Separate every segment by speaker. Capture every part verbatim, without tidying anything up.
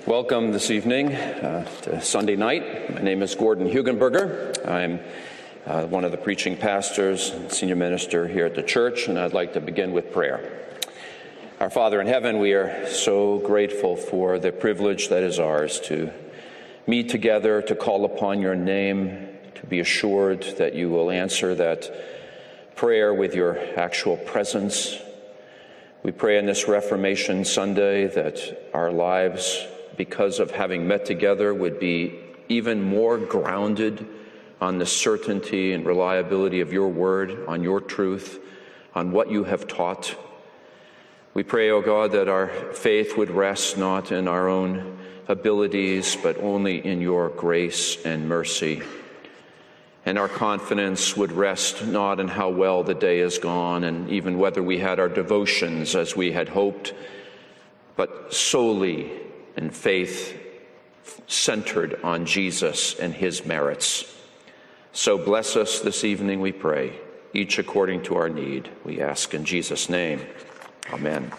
Speaker 1: Welcome this evening uh, to Sunday night. My name is Gordon Hugenberger. I'm uh, one of the preaching pastors and senior minister here at the church, and I'd like to begin with prayer. Our Father in heaven, we are so grateful for the privilege that is ours to meet together, to call upon your name, to be assured that you will answer that prayer with your actual presence. We pray on this Reformation Sunday that our lives, because of having met together, would be even more grounded on the certainty and reliability of your word, on your truth, on what you have taught. We pray, O God, that our faith would rest not in our own abilities, but only in your grace and mercy. And our confidence would rest not in how well the day has gone, and even whether we had our devotions as we had hoped, but solely in faith centered on Jesus and his merits. So bless us this evening, we pray, each according to our need. We ask in Jesus' name. Amen.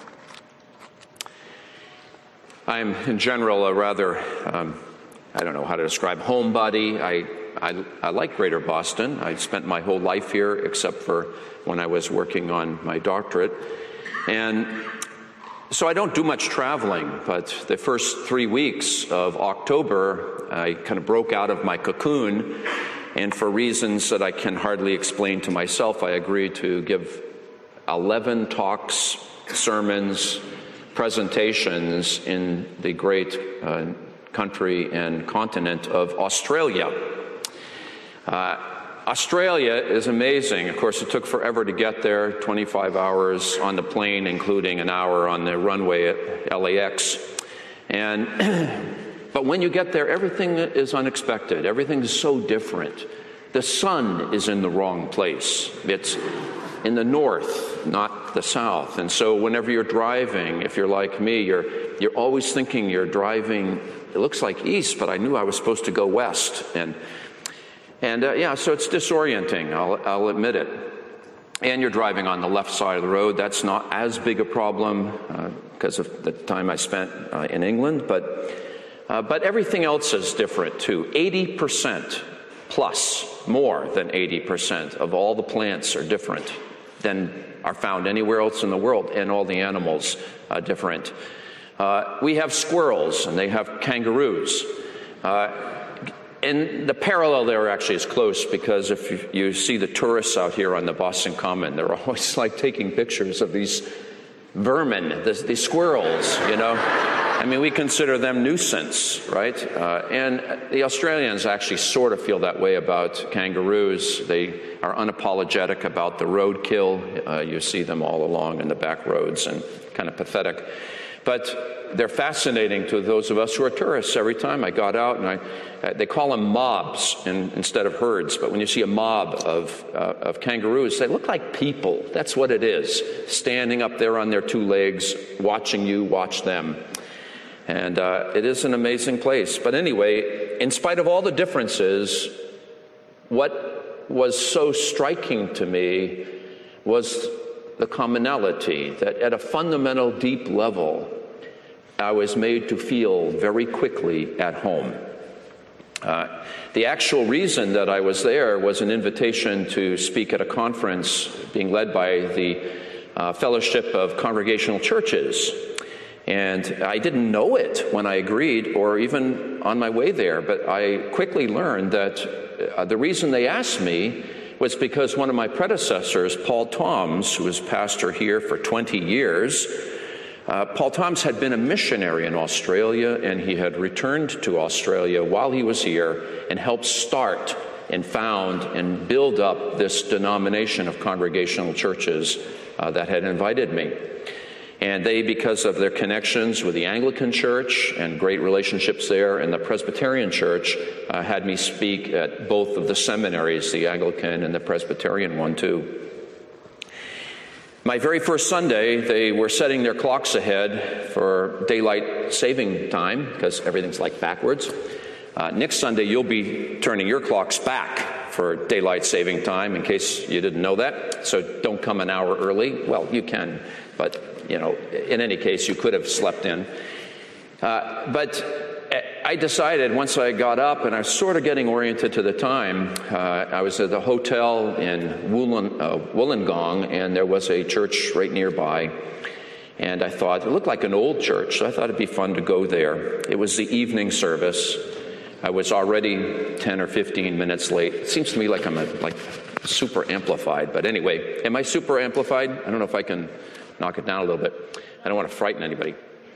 Speaker 1: I'm, in general, a rather, um, I don't know how to describe, homebody. I, I, I like Greater Boston. I spent my whole life here, except for when I was working on my doctorate. And so I don't do much traveling, but the first three weeks of October, I kind of broke out of my cocoon, and for reasons that I can hardly explain to myself, I agreed to give eleven talks, sermons, presentations in the great uh, country and continent of Australia. Uh, Australia is amazing. Of course, it took forever to get there, twenty-five hours on the plane, including an hour on the runway at L A X. And but when you get there, everything is unexpected. Everything is so different. The sun is in the wrong place. It's in the north, not the south. And so whenever you're driving, if you're like me, you're you're always thinking you're driving, it looks like east, but I knew I was supposed to go west. And And uh, yeah, so it's disorienting, I'll, I'll admit it. And you're driving on the left side of the road. That's not as big a problem uh, because of the time I spent uh, in England, but uh, but everything else is different too. eighty percent plus, more than eighty percent of all the plants are different than are found anywhere else in the world, and all the animals are different. Uh, we have squirrels, and they have kangaroos. Uh, And the parallel there actually is close, because if you, you see the tourists out here on the Boston Common, they're always like taking pictures of these vermin, this, these squirrels, you know. I mean, we consider them nuisance, right? Uh, and the Australians actually sort of feel that way about kangaroos. They are unapologetic about the roadkill. Uh, you see them all along in the back roads, and kind of pathetic. But they're fascinating to those of us who are tourists. Every time I got out, and I, uh, they call them mobs in, instead of herds, but when you see a mob of, uh, of kangaroos, they look like people. That's what it is, standing up there on their two legs, watching you watch them. And uh, it is an amazing place. But anyway, in spite of all the differences, what was so striking to me was the commonality, that at a fundamental, deep level, I was made to feel very quickly at home. Uh, the actual reason that I was there was an invitation to speak at a conference being led by the uh, Fellowship of Congregational Churches. And I didn't know it when I agreed, or even on my way there, but I quickly learned that uh, the reason they asked me was because one of my predecessors, Paul Toms, who was pastor here for twenty years, Uh, Paul Toms had been a missionary in Australia, and he had returned to Australia while he was here and helped start and found and build up this denomination of congregational churches uh, that had invited me. And they, because of their connections with the Anglican Church and great relationships there, and the Presbyterian Church, uh, had me speak at both of the seminaries, the Anglican and the Presbyterian one too. My very first Sunday, they were setting their clocks ahead for daylight saving time, because everything's like backwards. Uh, next Sunday, you'll be turning your clocks back for daylight saving time, in case you didn't know that. So don't come an hour early. Well, you can, but, you know, in any case, you could have slept in. Uh, but I decided once I got up and I was sort of getting oriented to the time, uh, I was at a hotel in Wollong, uh, Wollongong, and there was a church right nearby. And I thought, it looked like an old church, so I thought it'd be fun to go there. It was the evening service. I was already ten or fifteen minutes late. It seems to me like I'm a, like super amplified, but anyway, am I super amplified? I don't know if I can knock it down a little bit. I don't want to frighten anybody.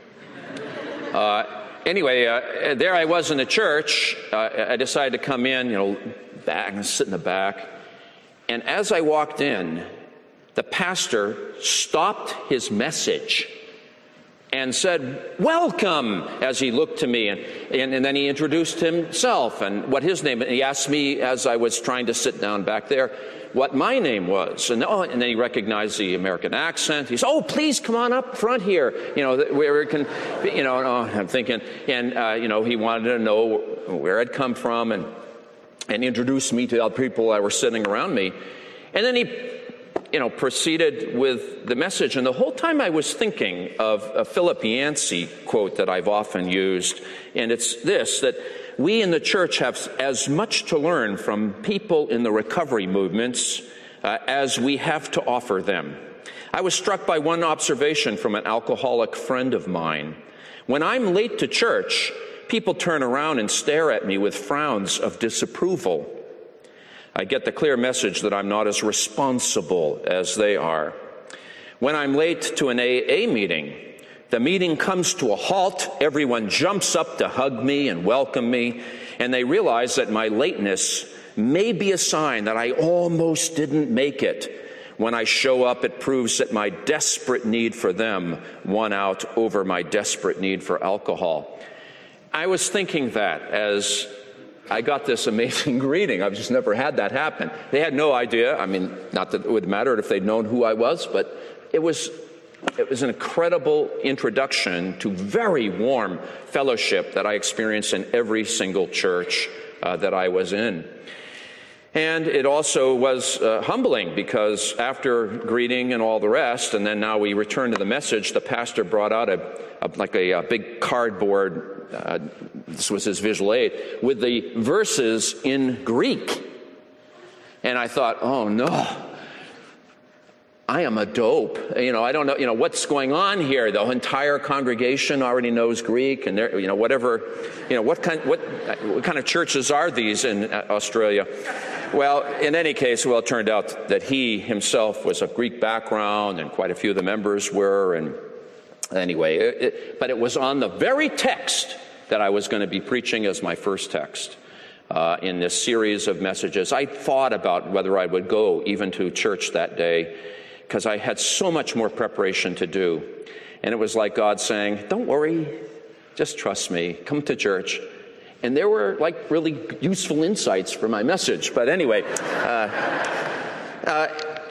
Speaker 1: Uh, anyway, uh, there I was in the church. Uh, I decided to come in, you know, back and sit in the back. And as I walked in, the pastor stopped his message and said, "Welcome," as he looked to me. And, and, and then he introduced himself and what his name, and he asked me as I was trying to sit down back there what my name was. And, oh, and then he recognized the American accent. He said, "Oh, please come on up front here. You know, where we can, you know," oh, I'm thinking, and, uh, you know, he wanted to know where I'd come from and, and introduced me to the other people that were sitting around me. And then he, you know, proceeded with the message. And the whole time I was thinking of a Philip Yancey quote that I've often used. And it's this, that we in the church have as much to learn from people in the recovery movements uh, as we have to offer them. I was struck by one observation from an alcoholic friend of mine. When I'm late to church, people turn around and stare at me with frowns of disapproval. I get the clear message that I'm not as responsible as they are. When I'm late to an A A meeting, the meeting comes to a halt, everyone jumps up to hug me and welcome me, and they realize that my lateness may be a sign that I almost didn't make it. When I show up, it proves that my desperate need for them won out over my desperate need for alcohol. I was thinking that as I got this amazing greeting. I've just never had that happen. They had no idea. I mean, not that it would matter if they'd known who I was, but it was it was an incredible introduction to very warm fellowship that I experienced in every single church uh, that I was in. And it also was uh, humbling because after greeting and all the rest, and then now we return to the message, the pastor brought out a, a like a, a big cardboard. Uh, this was his visual aid, with the verses in Greek. And I thought, oh no, I am a dope. You know, I don't know, you know, what's going on here? The entire congregation already knows Greek, and they're, you know, whatever, you know, what kind, what, what kind of churches are these in Australia? Well, in any case, well, it turned out that he himself was of Greek background, and quite a few of the members were, and anyway, it, it, but it was on the very text that I was going to be preaching as my first text uh, in this series of messages. I thought about whether I would go even to church that day because I had so much more preparation to do. And it was like God saying, "Don't worry, just trust me, come to church." And there were like really useful insights for my message. But anyway, uh, uh,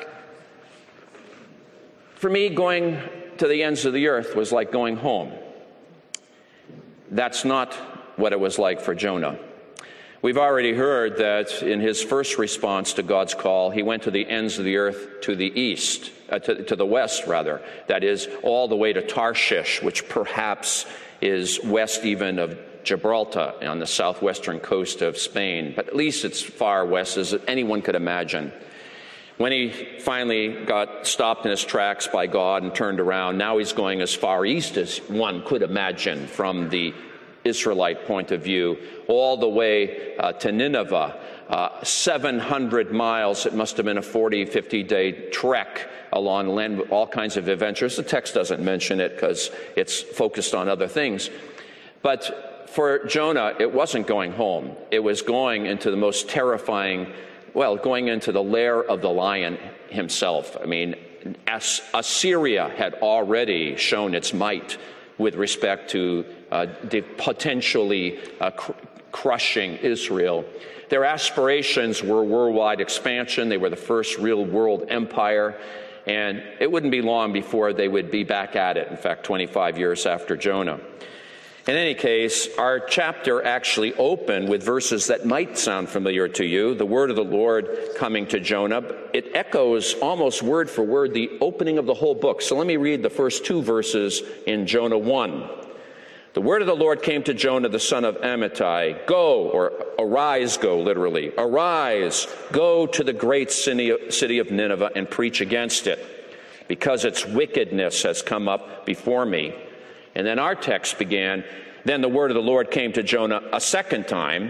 Speaker 1: for me, going to the ends of the earth was like going home. That's not what it was like for Jonah. We've already heard that in his first response to God's call, he went to the ends of the earth to the east, uh, to, to the west rather, that is all the way to Tarshish, which perhaps is west even of Gibraltar on the southwestern coast of Spain, but at least it's far west as anyone could imagine. When he finally got stopped in his tracks by God and turned around, now he's going as far east as one could imagine from the Israelite point of view, all the way uh, to Nineveh, uh, seven hundred miles. It must have been a forty, fifty-day trek along land, all kinds of adventures. The text doesn't mention it because it's focused on other things. But for Jonah, it wasn't going home. It was going into the most terrifying Well, going into the lair of the lion himself. I mean, As- Assyria had already shown its might with respect to uh, de- potentially uh, cr- crushing Israel. Their aspirations were worldwide expansion. They were the first real world empire. And it wouldn't be long before they would be back at it, in fact, twenty-five years after Jonah. In any case, our chapter actually opened with verses that might sound familiar to you. The word of the Lord coming to Jonah. It echoes almost word for word the opening of the whole book. So let me read the first two verses in Jonah one. The word of the Lord came to Jonah, the son of Amittai. Go, or arise, go, literally. Arise, go to the great city of Nineveh and preach against it, because its wickedness has come up before me. And then our text began, then the word of the Lord came to Jonah a second time.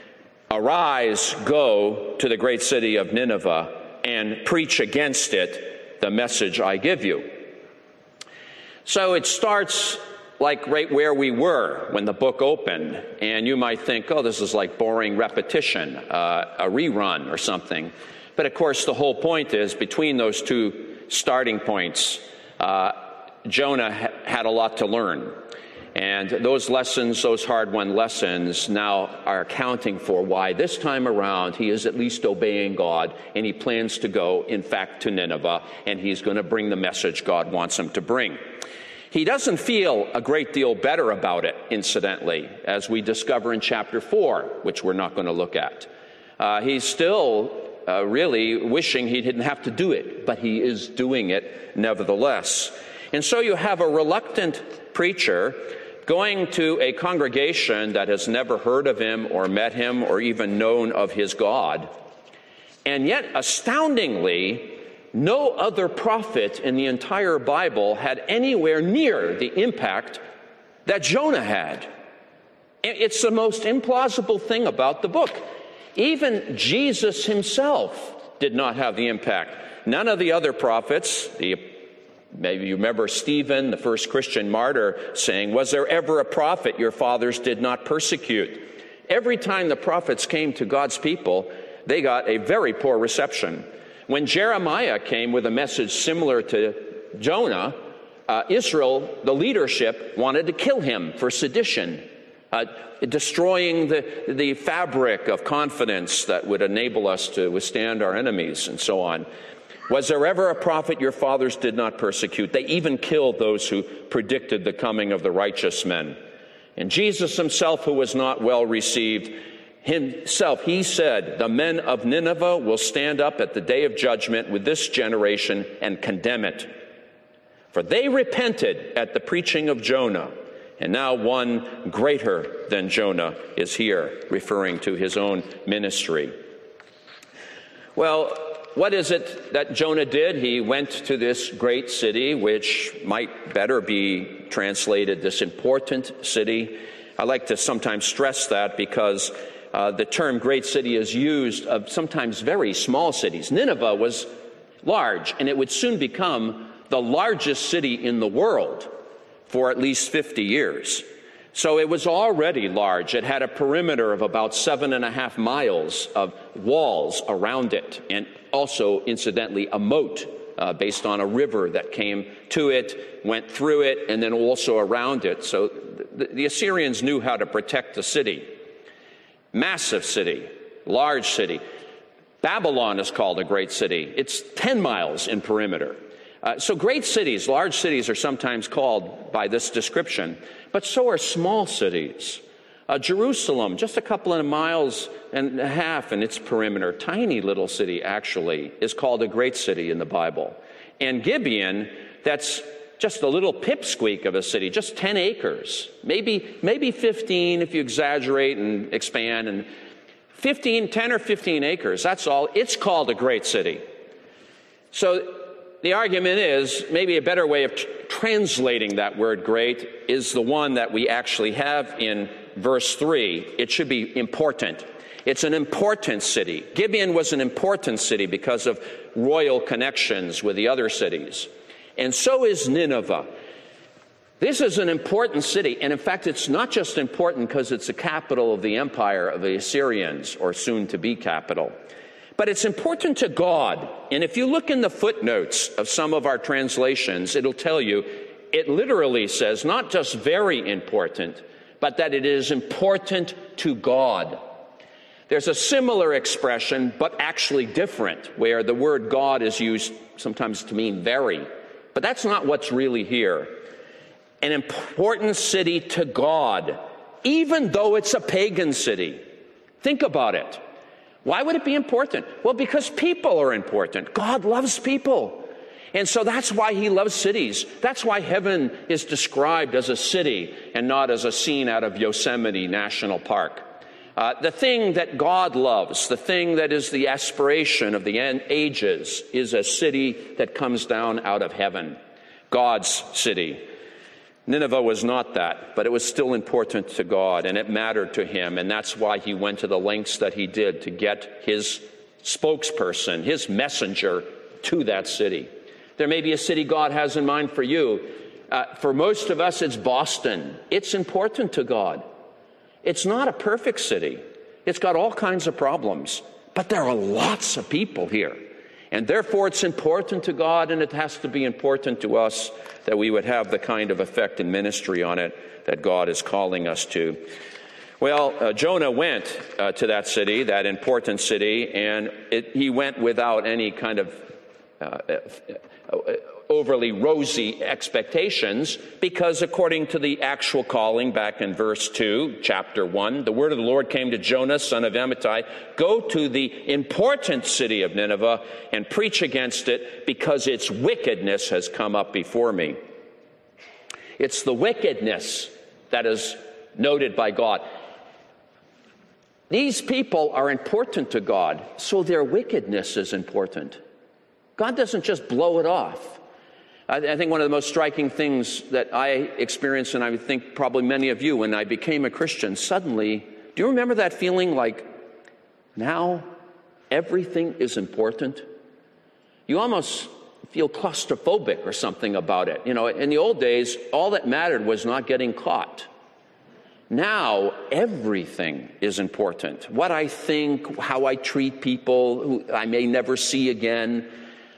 Speaker 1: Arise, go to the great city of Nineveh and preach against it the message I give you. So it starts like right where we were when the book opened, and you might think, oh, this is like boring repetition, uh, a rerun or something. But of course, the whole point is, between those two starting points, uh, Jonah ha- had a lot to learn. And those lessons, those hard-won lessons, now are accounting for why this time around he is at least obeying God, and he plans to go, in fact, to Nineveh, and he's going to bring the message God wants him to bring. He doesn't feel a great deal better about it, incidentally, as we discover in chapter four, which we're not going to look at. Uh, he's still uh, really wishing he didn't have to do it, but he is doing it nevertheless. And so you have a reluctant preacher going to a congregation that has never heard of him or met him or even known of his God. And yet, astoundingly, no other prophet in the entire Bible had anywhere near the impact that Jonah had. It's the most implausible thing about the book. Even Jesus himself did not have the impact. None of the other prophets, the, maybe you remember Stephen, the first Christian martyr, saying, "Was there ever a prophet your fathers did not persecute?" Every time the prophets came to God's people, they got a very poor reception. When Jeremiah came with a message similar to Jonah, uh, Israel, the leadership, wanted to kill him for sedition, uh, destroying the, the fabric of confidence that would enable us to withstand our enemies and so on. Was there ever a prophet your fathers did not persecute? They even killed those who predicted the coming of the righteous men. And Jesus himself, who was not well received, himself, he said, the men of Nineveh will stand up at the day of judgment with this generation and condemn it. For they repented at the preaching of Jonah, and now one greater than Jonah is here, referring to his own ministry. Well, what is it that Jonah did? He went to this great city, which might better be translated this important city. I like to sometimes stress that because Uh, the term great city is used of sometimes very small cities. Nineveh was large, and it would soon become the largest city in the world for at least fifty years. So it was already large. It had a perimeter of about seven and a half miles of walls around it, and also, incidentally, a moat uh, based on a river that came to it, went through it, and then also around it. So the, the Assyrians knew how to protect the city. Massive city, large city. Babylon is called a great city. It's ten miles in perimeter. Uh, so great cities, large cities are sometimes called by this description, but so are small cities. Uh, Jerusalem, just a couple of miles and a half in its perimeter, tiny little city actually, is called a great city in the Bible. And Gibeon, that's just a little pipsqueak of a city, just ten acres, maybe maybe fifteen if you exaggerate and expand, and fifteen, ten or fifteen acres, that's all. It's called a great city. So the argument is, maybe a better way of t- translating that word great is the one that we actually have in verse three. It should be important. It's an important city. Gibeon was an important city because of royal connections with the other cities. And so is Nineveh. This is an important city, and in fact, it's not just important because it's the capital of the empire of the Assyrians, or soon-to-be capital, but it's important to God. And if you look in the footnotes of some of our translations, it'll tell you, it literally says not just very important, but that it is important to God. There's a similar expression, but actually different, where the word God is used sometimes to mean very. But that's not what's really here. An important city to God, even though it's a pagan city. Think about it. Why would it be important? Well, because people are important. God loves people. And so that's why he loves cities. That's why heaven is described as a city and not as a scene out of Yosemite National Park. Uh, the thing that God loves, the thing that is the aspiration of the end ages, is a city that comes down out of heaven, God's city. Nineveh was not that, but it was still important to God, and it mattered to him, and that's why he went to the lengths that he did to get his spokesperson, his messenger, to that city. There may be a city God has in mind for you. Uh, for most of us, it's Boston. It's important to God. It's not a perfect city. It's got all kinds of problems, but there are lots of people here. And therefore, it's important to God, and it has to be important to us that we would have the kind of effect in ministry on it that God is calling us to. Well, uh, Jonah went uh, to that city, that important city, and it, he went without any kind of uh, uh, overly rosy expectations, because according to the actual calling back in verse two, chapter one, the word of the Lord came to Jonah, son of Amittai, go to the important city of Nineveh and preach against it, because its wickedness has come up before me. It's the wickedness that is noted by God. These people are important to God, so their wickedness is important. God doesn't just blow it off. I think one of the most striking things that I experienced, and I think probably many of you, when I became a Christian, suddenly, do you remember that feeling like now everything is important? You almost feel claustrophobic or something about it. You know, in the old days, all that mattered was not getting caught. Now, everything is important. What I think, how I treat people who I may never see again.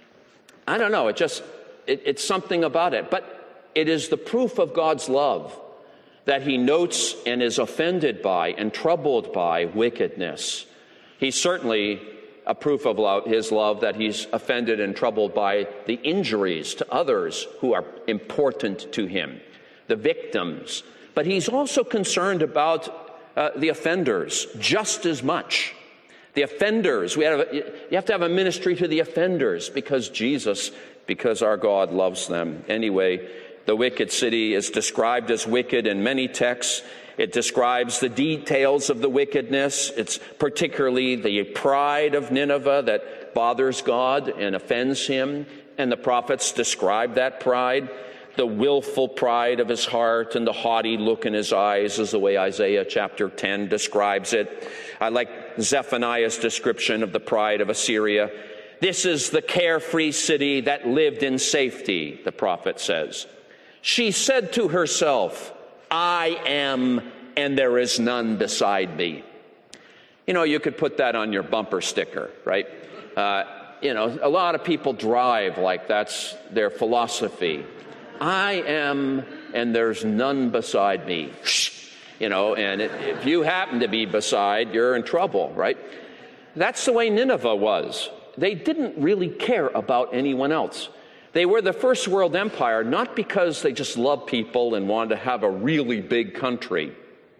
Speaker 1: I don't know, it just... It, it's something about it, but it is the proof of God's love that he notes and is offended by and troubled by wickedness. He's certainly a proof of love, his love, that he's offended and troubled by the injuries to others who are important to him, the victims. But he's also concerned about uh, the offenders just as much. The offenders, we have, you have to have a ministry to the offenders, because Jesus, because our God loves them. Anyway, the wicked city is described as wicked in many texts. It describes the details of the wickedness. It's particularly the pride of Nineveh that bothers God and offends him. And the prophets describe that pride. The willful pride of his heart and the haughty look in his eyes is the way Isaiah chapter ten describes it. I like Zephaniah's description of the pride of Assyria. This is the carefree city that lived in safety, the prophet says. She said to herself, I am, and there is none beside me. You know, you could put that on your bumper sticker, right? Uh, you know, a lot of people drive like that's their philosophy. I am, and there's none beside me. You know, and if you happen to be beside, you're in trouble, right? That's the way Nineveh was. They didn't really care about anyone else. They were the first world empire, not because they just loved people and wanted to have a really big country.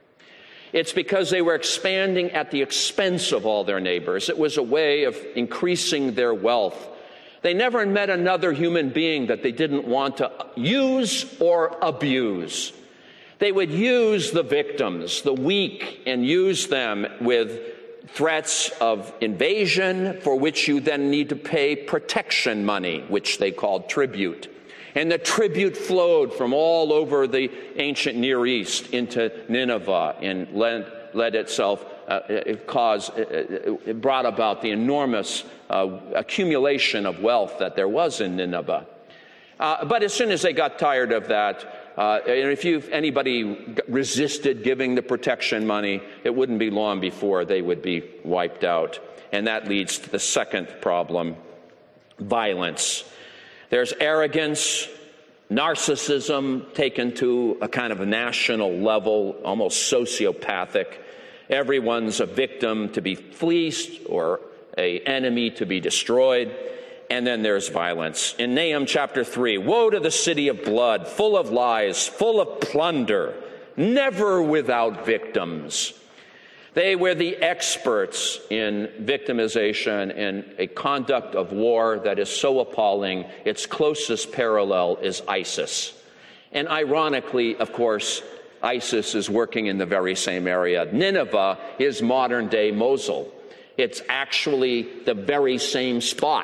Speaker 1: It's because they were expanding at the expense of all their neighbors. It was a way of increasing their wealth. They never met another human being that they didn't want to use or abuse. They would use the victims, the weak, and use them with threats of invasion, for which you then need to pay protection money, which they called tribute. And the tribute flowed from all over the ancient Near East into Nineveh and led, led itself, uh, it caused, it brought about the enormous uh, accumulation of wealth that there was in Nineveh. Uh, but as soon as they got tired of that, Uh, and if you anybody resisted giving the protection money, it wouldn't be long before they would be wiped out. And that leads to the second problem, violence. There's arrogance, narcissism taken to a kind of a national level, almost sociopathic. Everyone's a victim to be fleeced or an enemy to be destroyed. And then there's violence. In Nahum chapter three, woe to the city of blood, full of lies, full of plunder, never without victims. They were the experts in victimization and a conduct of war that is so appalling, its closest parallel is ISIS. And ironically, of course, ISIS is working in the very same area. Nineveh is modern-day Mosul. It's actually the very same spot.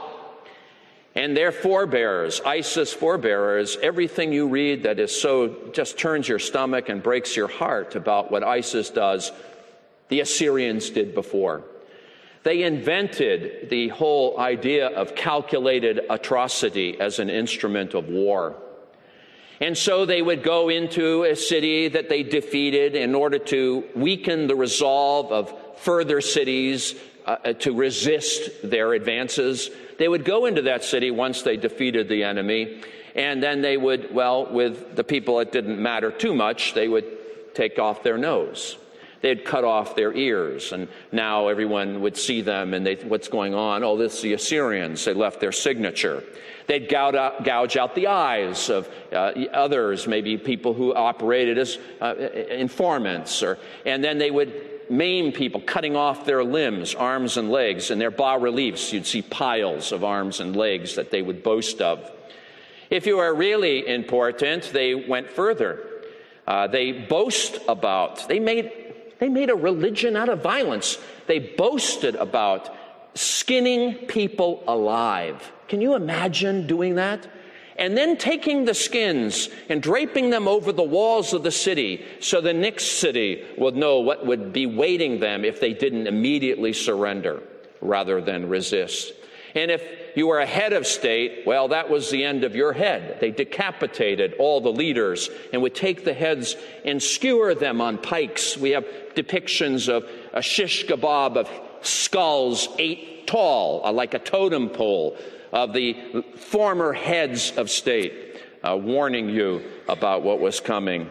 Speaker 1: And their forebears, ISIS forebears, everything you read that is so just turns your stomach and breaks your heart about what ISIS does, the Assyrians did before. They invented the whole idea of calculated atrocity as an instrument of war. And so they would go into a city that they defeated in order to weaken the resolve of further cities uh, to resist their advances. They would go into that city once they defeated the enemy, and then they would, well, with the people it didn't matter too much, they would take off their nose. They'd cut off their ears, and now everyone would see them, and they, what's going on? Oh, this is the Assyrians. They left their signature. They'd gouge out, gouge out the eyes of uh, others, maybe people who operated as uh, informants, or, and then they would maim people, cutting off their limbs, arms and legs. In their bas-reliefs, you'd see piles of arms and legs that they would boast of. If you are really important, they went further. Uh, they boast about, they made They made a religion out of violence. They boasted about skinning people alive. Can you imagine doing that? And then taking the skins and draping them over the walls of the city so the next city would know what would be waiting them if they didn't immediately surrender rather than resist. And if you were a head of state, well, that was the end of your head. They decapitated all the leaders and would take the heads and skewer them on pikes. We have depictions of a shish kebab of skulls eight tall, like a totem pole, of the former heads of state, uh, warning you about what was coming.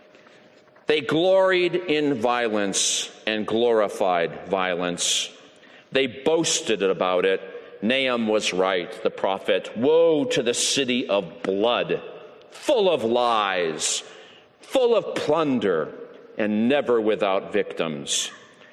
Speaker 1: They gloried in violence and glorified violence. They boasted about it. Nahum was right, the prophet. Woe to the city of blood, full of lies, full of plunder, and never without victims.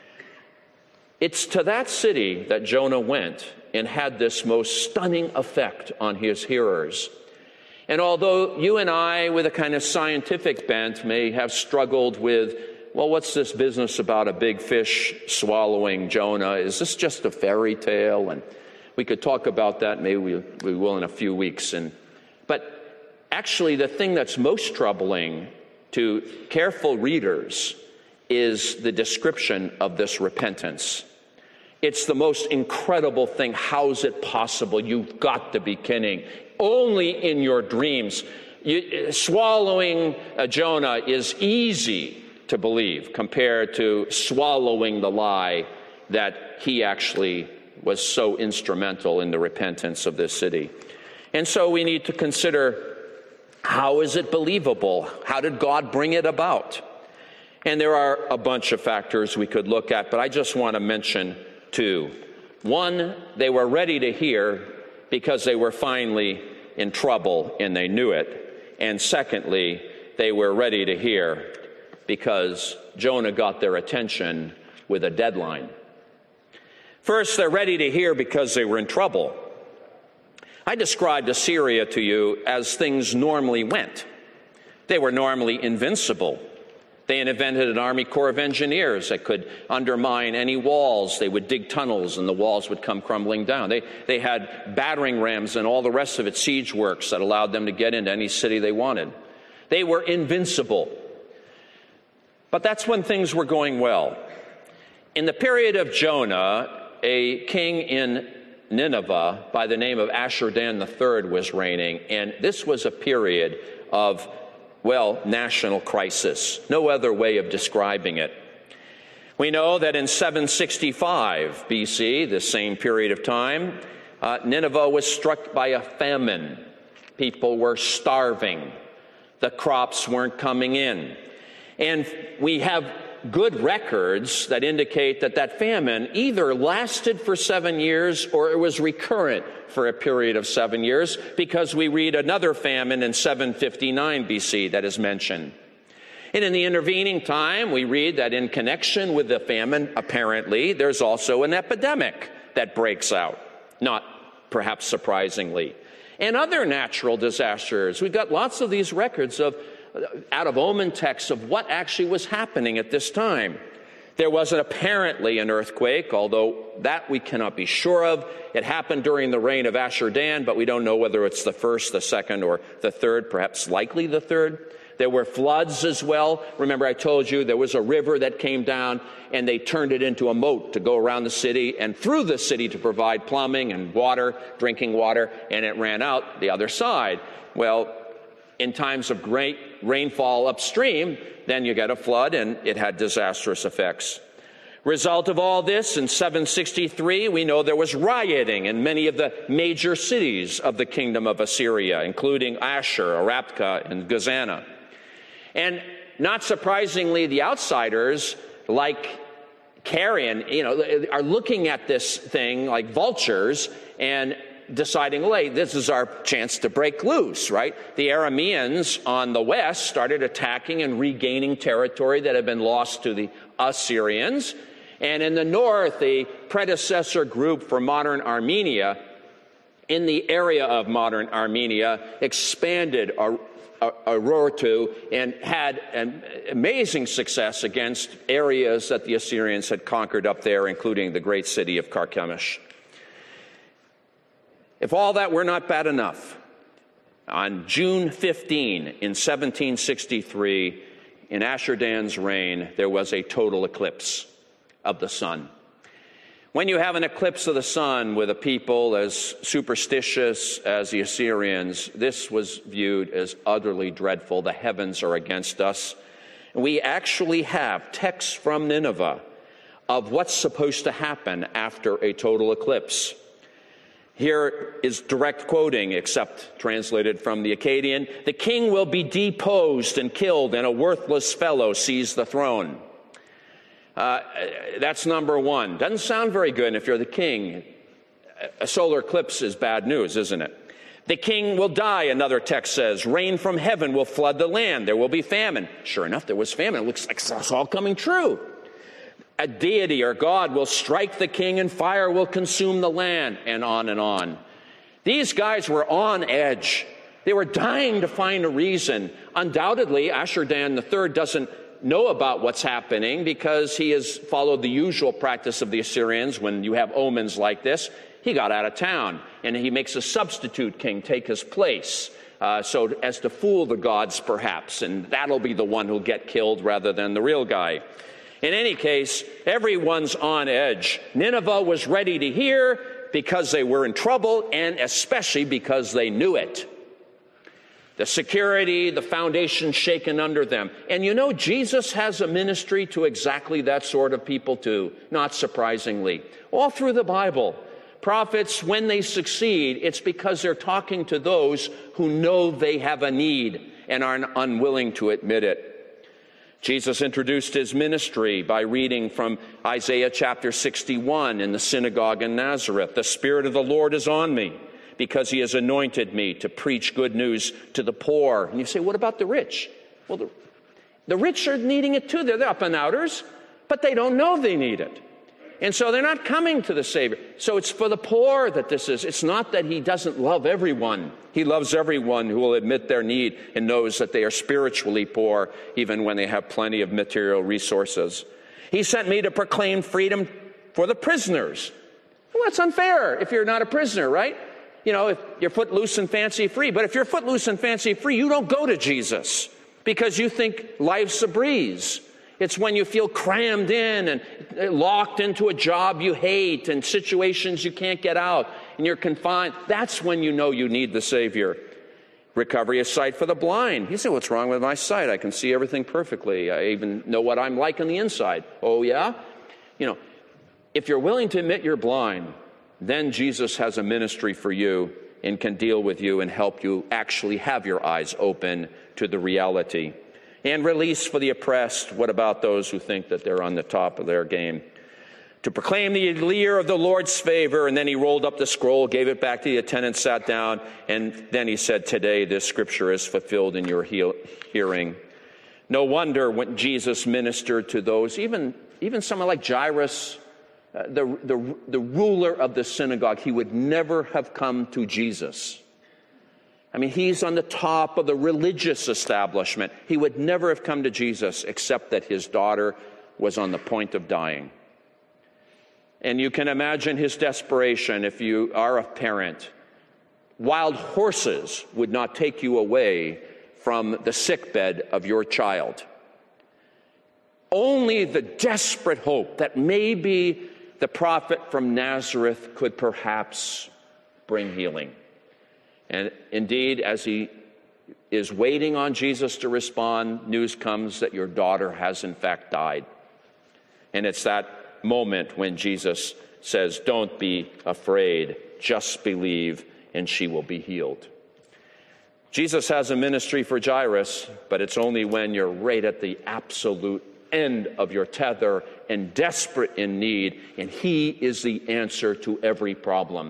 Speaker 1: It's to that city that Jonah went and had this most stunning effect on his hearers. And although you and I, with a kind of scientific bent, may have struggled with, well, what's this business about a big fish swallowing Jonah? Is this just a fairy tale? And we could talk about that, maybe we, we will in a few weeks. And, but actually, the thing that's most troubling to careful readers is the description of this repentance. It's the most incredible thing. How's it possible? You've got to be kidding. Only in your dreams. You, swallowing uh, Jonah is easy to believe compared to swallowing the lie that he actually was so instrumental in the repentance of this city. And so we need to consider, how is it believable? How did God bring it about? And there are a bunch of factors we could look at, but I just want to mention two. One, they were ready to hear because they were finally in trouble and they knew it. And secondly, they were ready to hear because Jonah got their attention with a deadline. First, they're ready to hear because they were in trouble. I described Assyria to you as things normally went. They were normally invincible. They had invented an Army Corps of Engineers that could undermine any walls. They would dig tunnels and the walls would come crumbling down. They, they had battering rams and all the rest of it, siege works that allowed them to get into any city they wanted. They were invincible. But that's when things were going well. In the period of Jonah, a king in Nineveh by the name of Ashur-dan the third was reigning, and this was a period of, well, national crisis. No other way of describing it. We know that in seven sixty-five B C, the same period of time, uh, Nineveh was struck by a famine. People were starving. The crops weren't coming in. And we have good records that indicate that that famine either lasted for seven years or it was recurrent for a period of seven years, because we read another famine in seven fifty-nine B C that is mentioned. And in the intervening time, we read that in connection with the famine, apparently, there's also an epidemic that breaks out, not perhaps surprisingly. And other natural disasters. We've got lots of these records of out of omen texts of what actually was happening at this time. There was apparently an earthquake, although that we cannot be sure of. It happened during the reign of Ashur-dan, but we don't know whether it's the first, the second, or the third, perhaps likely the third. There were floods as well. Remember, I told you there was a river that came down, and they turned it into a moat to go around the city and through the city to provide plumbing and water, drinking water, and it ran out the other side. Well, in times of great rainfall upstream, then you get a flood, and it had disastrous effects. Result of all this, in seven sixty-three, we know there was rioting in many of the major cities of the kingdom of Assyria, including Ashur, Arapka, and Gazana. And not surprisingly, the outsiders, like Carian, you know, are looking at this thing like vultures and deciding, well, hey, this is our chance to break loose, right? The Arameans on the west started attacking and regaining territory that had been lost to the Assyrians. And in the north, the predecessor group for modern Armenia, in the area of modern Armenia, expanded Urartu and had an amazing success against areas that the Assyrians had conquered up there, including the great city of Carchemish. If all that were not bad enough, on June fifteenth in seventeen sixty-three, in Ashur-dan's reign, there was a total eclipse of the sun. When you have an eclipse of the sun with a people as superstitious as the Assyrians, this was viewed as utterly dreadful. The heavens are against us. We actually have texts from Nineveh of what's supposed to happen after a total eclipse. Here is direct quoting, except translated from the Akkadian. The king will be deposed and killed, and a worthless fellow seize the throne. Uh, that's number one. Doesn't sound very good. And if you're the king, a solar eclipse is bad news, isn't it? The king will die, another text says. Rain from heaven will flood the land. There will be famine. Sure enough, there was famine. It looks like it's all coming true. A deity or God will strike the king and fire will consume the land, and on and on. These guys were on edge. They were dying to find a reason. Undoubtedly, Ashur-dan the third doesn't know about what's happening because he has followed the usual practice of the Assyrians. When you have omens like this, he got out of town, and he makes a substitute king take his place, uh, so as to fool the gods perhaps, and that'll be the one who'll get killed rather than the real guy. In any case, everyone's on edge. Nineveh was ready to hear because they were in trouble, and especially because they knew it. The security, the foundation shaken under them. And you know, Jesus has a ministry to exactly that sort of people too, not surprisingly. All through the Bible, prophets, when they succeed, it's because they're talking to those who know they have a need and are unwilling to admit it. Jesus introduced his ministry by reading from Isaiah chapter sixty-one in the synagogue in Nazareth. The Spirit of the Lord is on me, because he has anointed me to preach good news to the poor. And you say, what about the rich? Well, the, the rich are needing it too. They're the up and outers, but they don't know they need it. And so they're not coming to the Savior. So it's for the poor that this is. It's not that he doesn't love everyone. He loves everyone who will admit their need and knows that they are spiritually poor, even when they have plenty of material resources. He sent me to proclaim freedom for the prisoners. Well, that's unfair if you're not a prisoner, right? You know, if you're footloose and fancy free. But if you're footloose and fancy free, you don't go to Jesus because you think life's a breeze. It's when you feel crammed in and locked into a job you hate and situations you can't get out and you're confined. That's when you know you need the Savior. Recovery of sight for the blind. You say, what's wrong with my sight? I can see everything perfectly. I even know what I'm like on the inside. Oh, yeah? You know, if you're willing to admit you're blind, then Jesus has a ministry for you and can deal with you and help you actually have your eyes open to the reality. And release for the oppressed. What about those who think that they're on the top of their game? To proclaim the year of the Lord's favor. And then he rolled up the scroll, gave it back to the attendant, sat down, and then he said, today this scripture is fulfilled in your he- hearing. No wonder when Jesus ministered to those, even, even someone like Jairus, uh, the, the, the ruler of the synagogue, he would never have come to Jesus. I mean, he's on the top of the religious establishment. He would never have come to Jesus except that his daughter was on the point of dying. And you can imagine his desperation if you are a parent. Wild horses would not take you away from the sickbed of your child. Only the desperate hope that maybe the prophet from Nazareth could perhaps bring healing. And indeed, as he is waiting on Jesus to respond, news comes that your daughter has in fact died. And it's that moment when Jesus says, "Don't be afraid, just believe, and she will be healed." Jesus has a ministry for Jairus, but it's only when you're right at the absolute end of your tether and desperate in need, and he is the answer to every problem.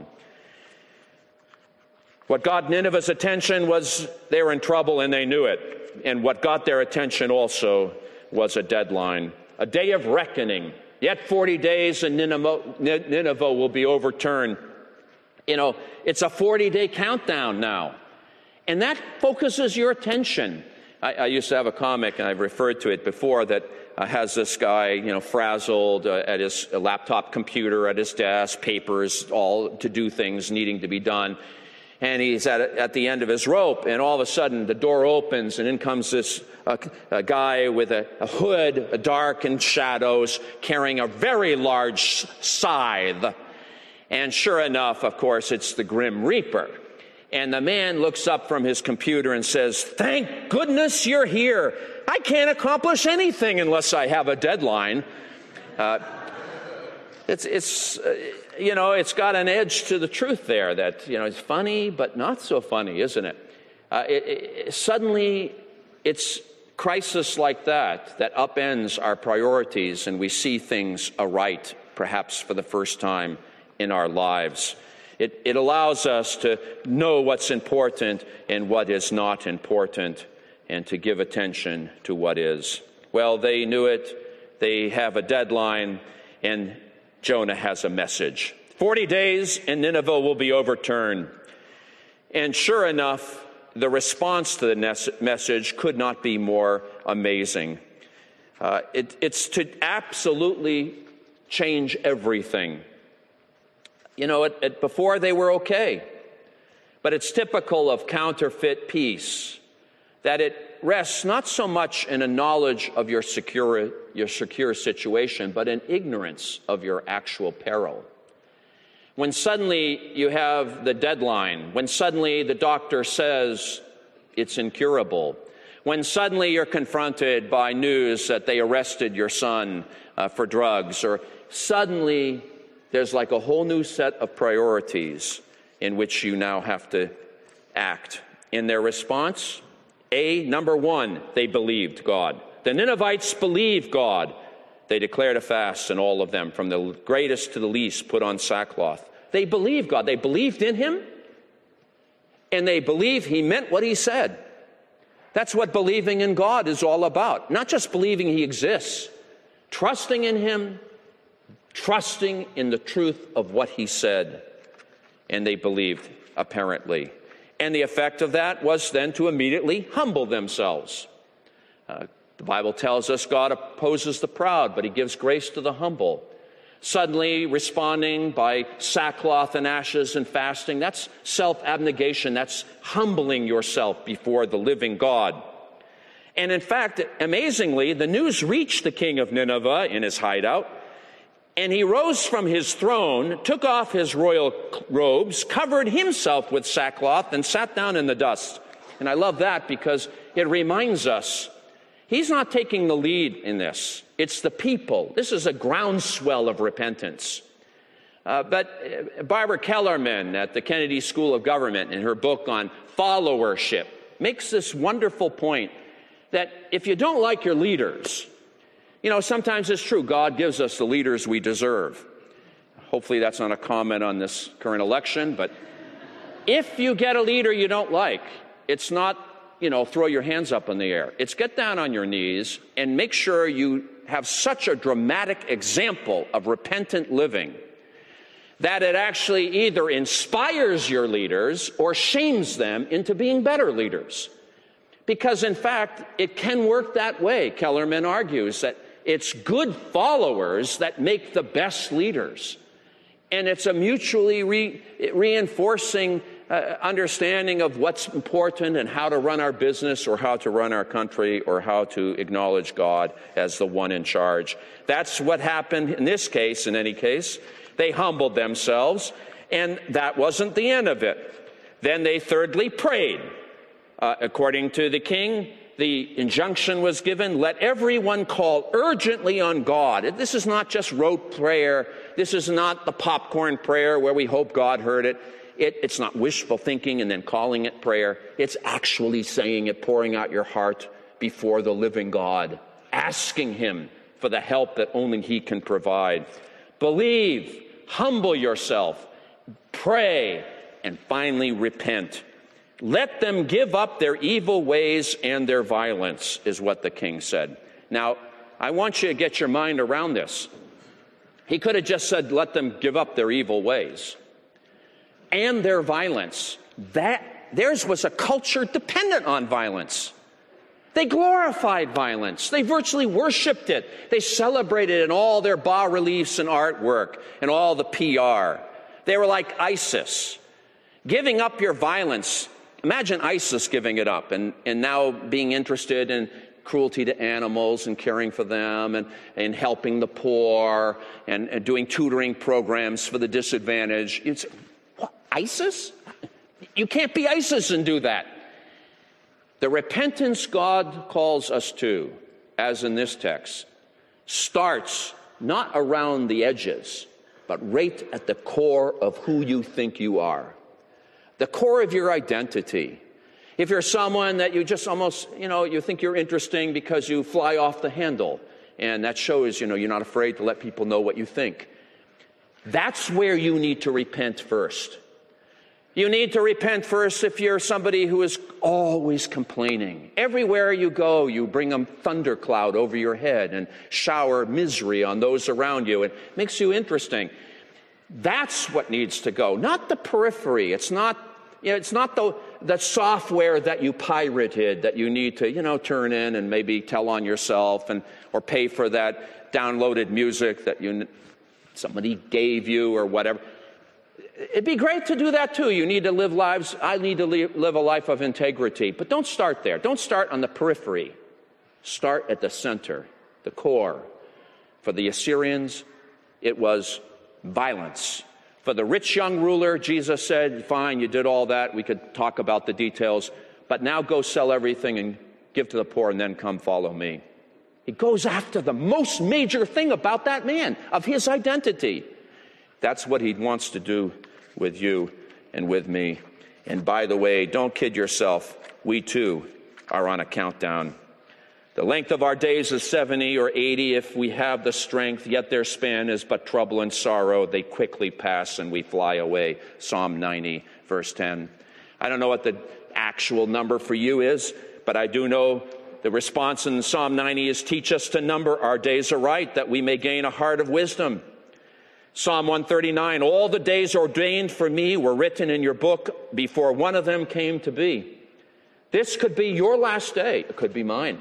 Speaker 1: What got Nineveh's attention was they were in trouble and they knew it. And what got their attention also was a deadline, a day of reckoning. Yet forty days and Nineveh will be overturned. You know, it's a forty-day countdown now. And that focuses your attention. I, I used to have a comic, and I've referred to it before, that uh, has this guy, you know, frazzled uh, at his laptop computer, at his desk, papers, all to do things needing to be done. And he's at, at the end of his rope, and all of a sudden the door opens, and in comes this uh, a guy with a, a hood, a dark in shadows, carrying a very large scythe. And sure enough, of course, it's the Grim Reaper. And the man looks up from his computer and says, "Thank goodness you're here. I can't accomplish anything unless I have a deadline." Uh, it's, it's uh, you know, it's got an edge to the truth there that, you know, it's funny, but not so funny, isn't it? Uh, it, it suddenly, it's crisis like that that upends our priorities, and we see things aright, perhaps for the first time in our lives. It, it allows us to know what's important and what is not important, and to give attention to what is. Well, they knew it. They have a deadline, and Jonah has a message. Forty days and Nineveh will be overturned. And sure enough, the response to the message could not be more amazing. Uh, it, it's to absolutely change everything. You know, it, it, before they were okay, but it's typical of counterfeit peace that it rests not so much in a knowledge of your secure, your secure situation, but in ignorance of your actual peril. When suddenly you have the deadline, when suddenly the doctor says it's incurable, when suddenly you're confronted by news that they arrested your son uh, for drugs, or suddenly there's like a whole new set of priorities in which you now have to act. In their response, A, number one, they believed God. The Ninevites believed God. They declared a fast, and all of them, from the greatest to the least, put on sackcloth. They believed God. They believed in him, and they believed he meant what he said. That's what believing in God is all about. Not just believing he exists, trusting in him, trusting in the truth of what he said. And they believed, apparently. And the effect of that was then to immediately humble themselves. Uh, the Bible tells us God opposes the proud, but he gives grace to the humble. Suddenly responding by sackcloth and ashes and fasting, that's self-abnegation. That's humbling yourself before the living God. And in fact, amazingly, the news reached the king of Nineveh in his hideout. And he rose from his throne, took off his royal robes, covered himself with sackcloth, and sat down in the dust. And I love that because it reminds us he's not taking the lead in this. It's the people. This is a groundswell of repentance. Uh, but Barbara Kellerman at the Kennedy School of Government, in her book on followership, makes this wonderful point that if you don't like your leaders, you know, sometimes it's true, God gives us the leaders we deserve. Hopefully that's not a comment on this current election, but if you get a leader you don't like, it's not you know, throw your hands up in the air. It's get down on your knees and make sure you have such a dramatic example of repentant living that it actually either inspires your leaders or shames them into being better leaders. Because, in fact, it can work that way. Kellerman argues that it's good followers that make the best leaders. And it's a mutually re- reinforcing uh, understanding of what's important and how to run our business or how to run our country or how to acknowledge God as the one in charge. That's what happened in this case, in any case. They humbled themselves, and that wasn't the end of it. Then they thirdly prayed. Uh, according to the king, the injunction was given, let everyone call urgently on God. This is not just rote prayer. This is not the popcorn prayer where we hope God heard it. it. It's not wishful thinking and then calling it prayer. It's actually saying it, pouring out your heart before the living God, asking him for the help that only he can provide. Believe, humble yourself, pray, and finally repent. Let them give up their evil ways and their violence, is what the king said. Now, I want you to get your mind around this. He could have just said, let them give up their evil ways and their violence. That, theirs was a culture dependent on violence. They glorified violence. They virtually worshipped it. They celebrated it in all their bas-reliefs and artwork and all the P R. They were like ISIS. Giving up your violence. Imagine ISIS giving it up and, and now being interested in cruelty to animals and caring for them and, and helping the poor and, and doing tutoring programs for the disadvantaged. It's, what, ISIS? You can't be ISIS and do that. The repentance God calls us to, as in this text, starts not around the edges, but right at the core of who you think you are. The core of your identity. If you're someone that you just almost, you know, you think you're interesting because you fly off the handle, and that shows, you know, you're not afraid to let people know what you think. That's where you need to repent first. You need to repent first if you're somebody who is always complaining. Everywhere you go, you bring a thundercloud over your head and shower misery on those around you. It makes you interesting. That's what needs to go, not the periphery. It's not, you know, it's not the, the software that you pirated that you need to, you know, turn in and maybe tell on yourself and or pay for that downloaded music that you somebody gave you or whatever. It'd be great to do that too. You need to live lives. I need to live a life of integrity, but don't start there. Don't start on the periphery. Start at the center, the core. For the Assyrians, it was violence. For the rich young ruler, Jesus said, fine, you did all that. We could talk about the details, but now go sell everything and give to the poor and then come follow me. He goes after the most major thing about that man, of his identity. That's what he wants to do with you and with me. And by the way, don't kid yourself. We too are on a countdown. The length of our days is seventy or eighty if we have the strength, yet their span is but trouble and sorrow. They quickly pass and we fly away. Psalm ninety, verse ten. I don't know what the actual number for you is, but I do know the response in Psalm ninety is, teach us to number our days aright, that we may gain a heart of wisdom. Psalm one thirty-nine, all the days ordained for me were written in your book before one of them came to be. This could be your last day. It could be mine.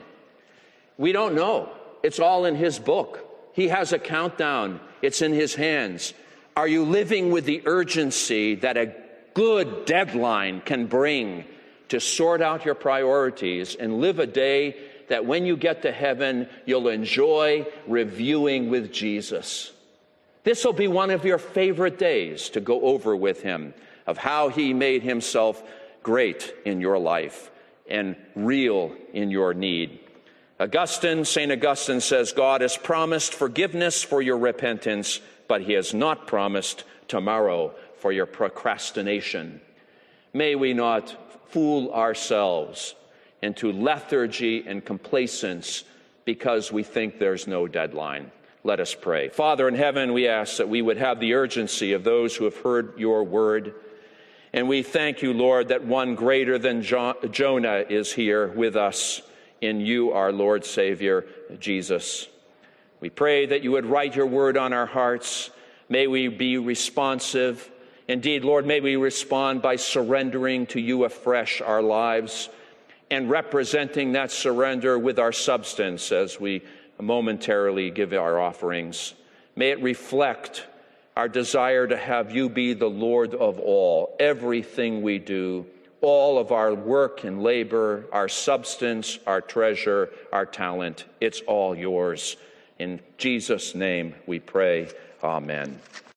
Speaker 1: We don't know. It's all in his book. He has a countdown. It's in his hands. Are you living with the urgency that a good deadline can bring to sort out your priorities and live a day that when you get to heaven, you'll enjoy reviewing with Jesus? This will be one of your favorite days to go over with him, of how he made himself great in your life and real in your need. Augustine, Saint Augustine says, God has promised forgiveness for your repentance, but he has not promised tomorrow for your procrastination. May we not fool ourselves into lethargy and complacence because we think there's no deadline. Let us pray. Father in heaven, we ask that we would have the urgency of those who have heard your word, And we thank you, Lord, that one greater than jo- Jonah is here with us in you, our Lord Savior, Jesus. We pray that you would write your word on our hearts. May we be responsive. Indeed, Lord, may we respond by surrendering to you afresh our lives and representing that surrender with our substance as we momentarily give our offerings. May it reflect our desire to have you be the Lord of all, everything we do, all of our work and labor, our substance, our treasure, our talent. It's all yours. In Jesus' name we pray. Amen.